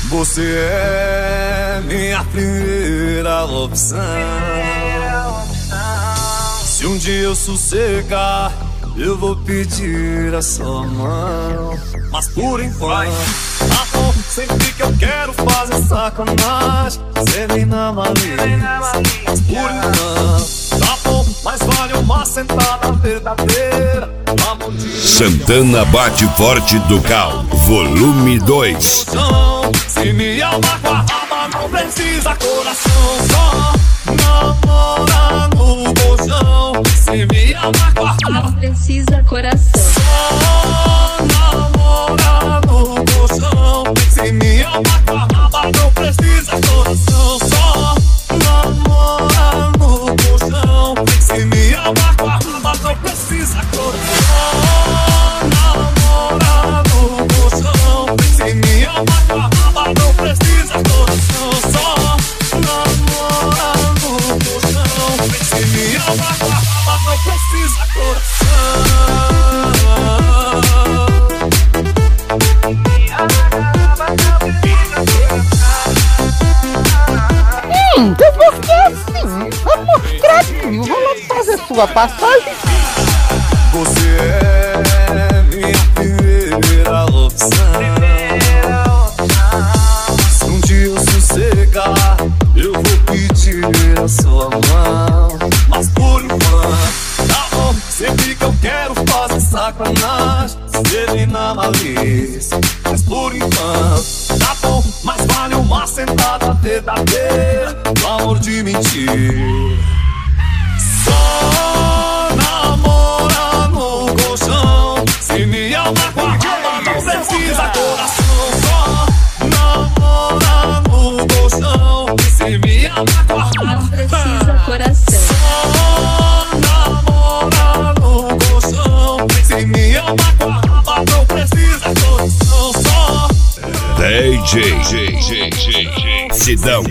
Você é minha primeira opção. Se um dia eu sossegar, eu vou pedir a sua mão. Mas por enquanto, tá bom. Sempre que eu quero fazer sacanagem, você vem na malícia. Mas por enquanto, tá bom. Mas vale uma sentada verdadeira. Santana Bate Forte do Cal, volume 2. Se me amar com a raba, não precisa coração. Só namorar no colchão. Se me amar com a raba, não precisa coração. Só namorar no colchão. Se me amar com a raba, não precisa coração. Só namorar no colchão. Se me amar com a raba, não precisa coração. Namorar no colchão. Se me amar com a raba, não precisa coração. Só namorar no colchão. Se me amar com a raba, não precisa coração. Eu vou ficar assim, amostradinho. Vou lá fazer sua passagem. Você é minha primeira opção. Se um dia eu sossegar, eu vou pedir a sua mão. Mas por enquanto, tá bom. Sempre que eu quero fazer sacanagem, você vem na malícia. Mas por enquanto, tá bom. Mas vale uma sentada verdadeira do amor de mentira. Só namorar no colchão. Se me amar com a raba, não precisa coração. Só namorar no colchão. Se me amar com a raba, não precisa coração. Só namorar no colchão. Se me amar com a raba, não precisa coração. Só DJ Sidão.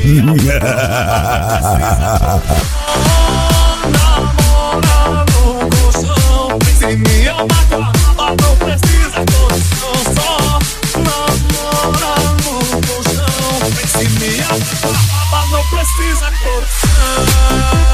namorar no colchão. Se me amar com a raba, não precisa coração. Só namorar no colchão. Se me amar com a raba, não precisa coração.